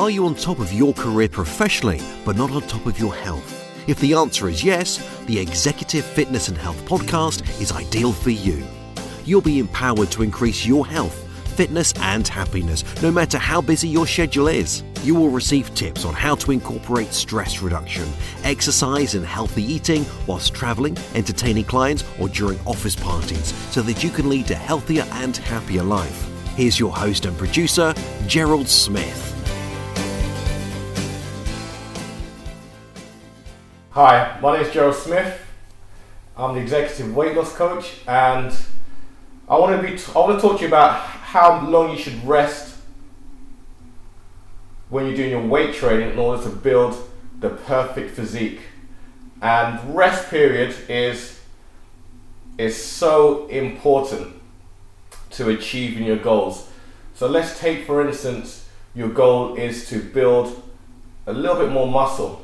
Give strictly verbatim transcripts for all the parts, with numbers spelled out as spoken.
Are you on top of your career professionally, but not on top of your health? If the answer is yes, the Executive Fitness and Health Podcast is ideal for you. You'll be empowered to increase your health, fitness and happiness, no matter how busy your schedule is. You will receive tips on how to incorporate stress reduction, exercise and healthy eating whilst travelling, entertaining clients or during office parties, so that you can lead a healthier and happier life. Here's your host and producer, Gerald Smith. Hi, my name is Gerald Smith. I'm the Executive Weight Loss Coach, and I want to be. T- I want to talk to you about how long you should rest when you're doing your weight training in order to build the perfect physique. And rest period is is so important to achieving your goals. So let's take, for instance, your goal is to build a little bit more muscle.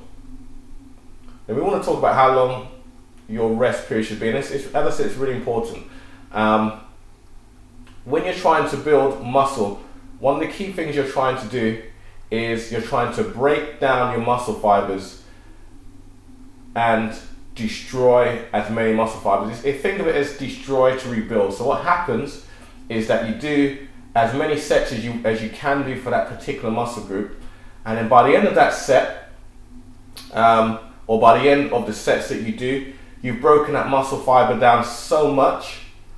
And we want to talk about how long your rest period should be. And it's, it's, as I said, it's really important. Um, when you're trying to build muscle, one of the key things you're trying to do is you're trying to break down your muscle fibers and destroy as many muscle fibers. Think of it as destroy to rebuild. So what happens is that you do as many sets as you as you can do for that particular muscle group, and then by the end of that set, um, or by the end of the sets that you do, you've broken that muscle fiber down so much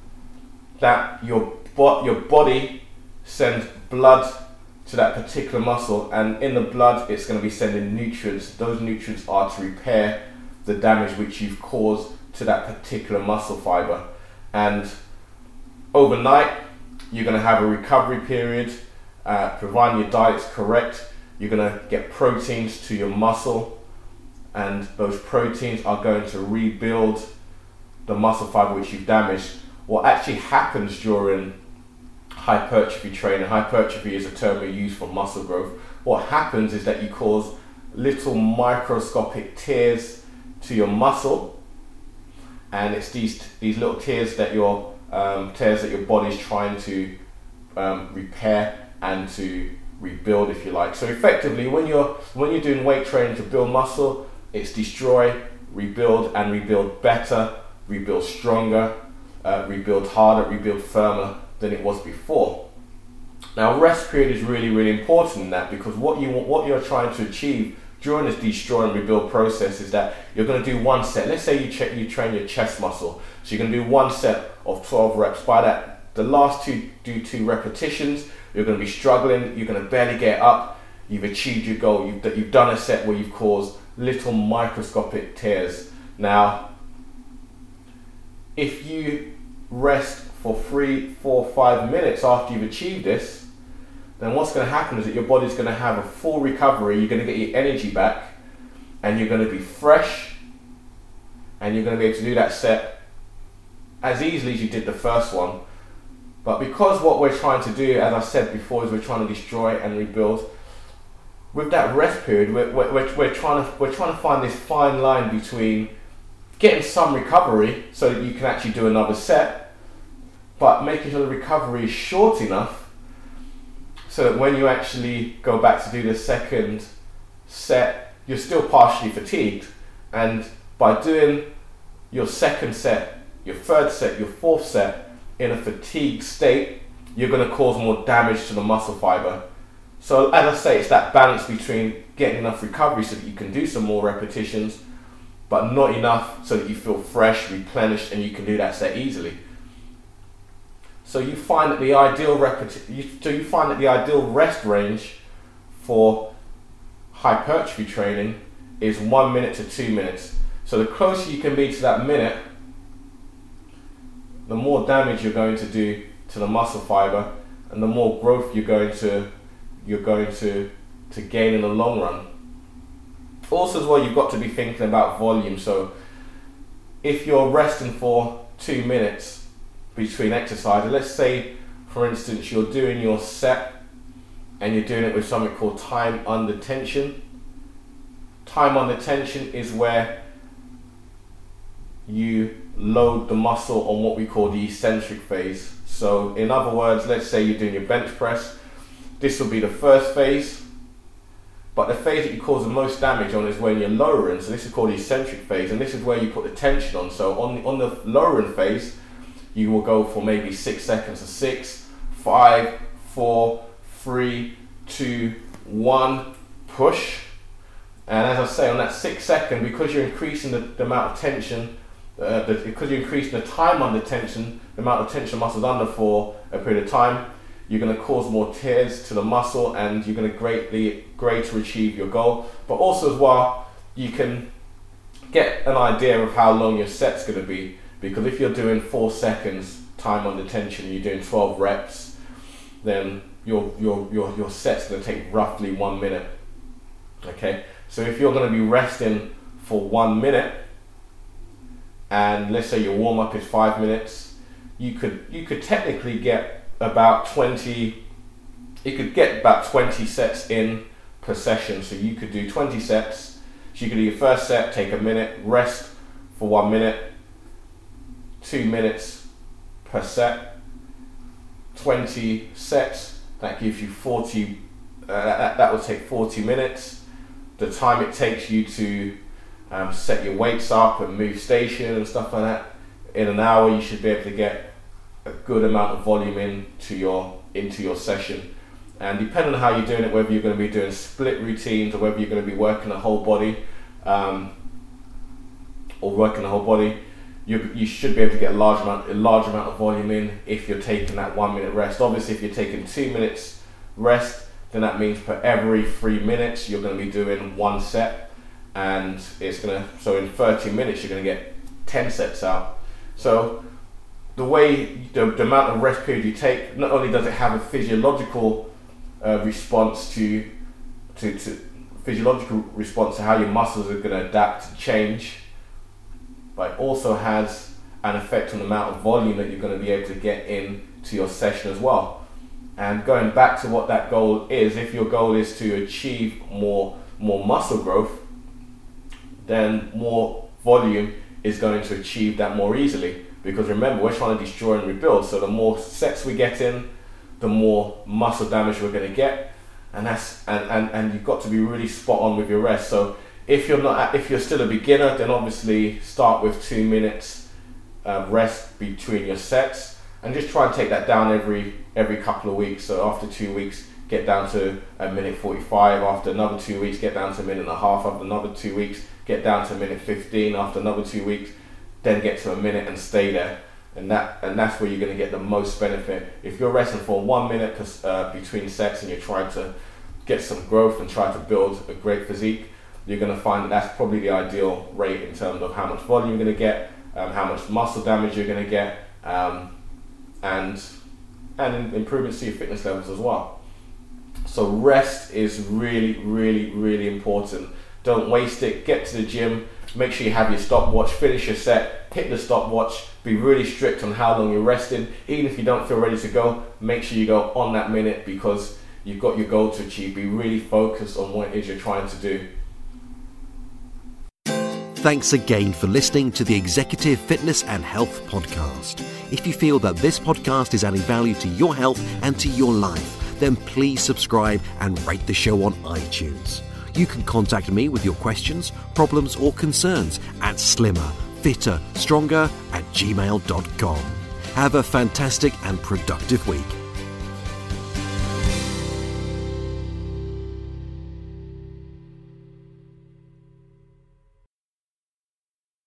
that your bo- your body sends blood to that particular muscle, and in the blood it's going to be sending nutrients. Those nutrients are to repair the damage which you've caused to that particular muscle fiber. And overnight you're going to have a recovery period, uh, providing your diet's correct. You're going to get proteins to your muscle, and those proteins are going to rebuild the muscle fiber which you've damaged. What actually happens during hypertrophy training, hypertrophy is a term we use for muscle growth. What happens is that you cause little microscopic tears to your muscle, and it's these these little tears that your um, tears that your body's trying to um, repair and to rebuild, if you like. So effectively, when you're when you're doing weight training to build muscle, it's destroy, rebuild, and rebuild better, rebuild stronger, uh, rebuild harder, rebuild firmer than it was before. Now, rest period is really, really important in that, because what you want, what you're trying to achieve during this destroy and rebuild process is that you're going to do one set. Let's say you ch- you train your chest muscle, so you're going to do one set of twelve reps. By that, the last two do two repetitions. You're going to be struggling. You're going to barely get up. You've achieved your goal. You've you've done a set where you've caused little microscopic tears. Now, if you rest for three, four, five minutes after you've achieved this, then what's going to happen is that your body's going to have a full recovery. You're going to get your energy back, and you're going to be fresh, and you're going to be able to do that set as easily as you did the first one. But because what we're trying to do, as I said before, is we're trying to destroy and rebuild, with that rest period, we're, we're, we're, trying to, we're trying to find this fine line between getting some recovery so that you can actually do another set, but making sure the recovery is short enough so that when you actually go back to do the second set, you're still partially fatigued. And by doing your second set, your third set, your fourth set in a fatigued state, you're going to cause more damage to the muscle fiber. So as I say, it's that balance between getting enough recovery so that you can do some more repetitions, but not enough so that you feel fresh, replenished, and you can do that set easily. So you find that the ideal repeti- you, so you find that the ideal rest range for hypertrophy training is one minute to two minutes. So the closer you can be to that minute, the more damage you're going to do to the muscle fiber, and the more growth you're going to you're going to to gain in the long run. Also as well, you've got to be thinking about volume. So if you're resting for two minutes between exercises, let's say for instance you're doing your set and you're doing it with something called time under tension. Time under tension is where you load the muscle on what we call the eccentric phase. So in other words, let's say you're doing your bench press. This will be the first phase, But the phase that you cause the most damage on is when you're lowering. So this is called the eccentric phase, and this is where you put the tension on. So on the, on the lowering phase, you will go for maybe six seconds. So six, five, four, three, two, one, push. And as I say, on that six second, because you're increasing the, the amount of tension, uh, the, because you're increasing the time under tension, the amount of tension muscles under for a period of time, you're going to cause more tears to the muscle, and you're going to greatly, greater achieve your goal. But also as well, you can get an idea of how long your set's going to be, because if you're doing four seconds time under tension, you're doing twelve reps, then your your your your set's going to take roughly one minute. Okay, so if you're going to be resting for one minute, and let's say your warm up is five minutes, you could you could technically get about twenty. You could get about twenty sets in per session. So you could do twenty sets. So you could do your first set, take a minute, rest for one minute, two minutes per set, twenty sets. That gives you forty. Uh, that, that will take forty minutes. The time it takes you to um, set your weights up and move station and stuff like that, in an hour you should be able to get a good amount of volume into your into your session. And depending on how you're doing it, whether you're going to be doing split routines or whether you're going to be working the whole body, um, or working the whole body, you you should be able to get a large amount a large amount of volume in if you're taking that one minute rest. Obviously, if you're taking two minutes rest, then that means per every three minutes you're going to be doing one set, and it's gonna so in thirty minutes you're going to get ten sets out. So the way the, the amount of rest period you take, not only does it have a physiological uh, response to, to to physiological response to how your muscles are going to adapt and change, but it also has an effect on the amount of volume that you're going to be able to get in to your session as well. And going back to what that goal is, if your goal is to achieve more more muscle growth, then more volume is going to achieve that more easily. Because remember, we're trying to destroy and rebuild, so the more sets we get in, the more muscle damage we're going to get, and that's and, and, and you've got to be really spot on with your rest. So if you're not, if you're still a beginner, then obviously start with two minutes uh, rest between your sets, and just try and take that down every every couple of weeks. So after two weeks, get down to a minute forty-five. After another two weeks, get down to a minute and a half. After another two weeks, get down to a minute fifteen. After another two weeks, then get to a minute and stay there, and that and that's where you're going to get the most benefit. If you're resting for one minute uh, between sets and you're trying to get some growth and try to build a great physique, you're going to find that that's probably the ideal rate in terms of how much volume you're going to get, um, how much muscle damage you're going to get, um, and and improvements to your fitness levels as well. So rest is really, really, really important. Don't waste it. Get to the gym. Make sure you have your stopwatch, finish your set, hit the stopwatch, be really strict on how long you're resting. Even if you don't feel ready to go, make sure you go on that minute, because you've got your goal to achieve. Be really focused on what it is you're trying to do. Thanks again for listening to the Executive Fitness and Health Podcast. If you feel that this podcast is adding value to your health and to your life, then please subscribe and rate the show on iTunes. You can contact me with your questions, problems or concerns at slimmer, fitter, stronger at gmail dot com. Have a fantastic and productive week.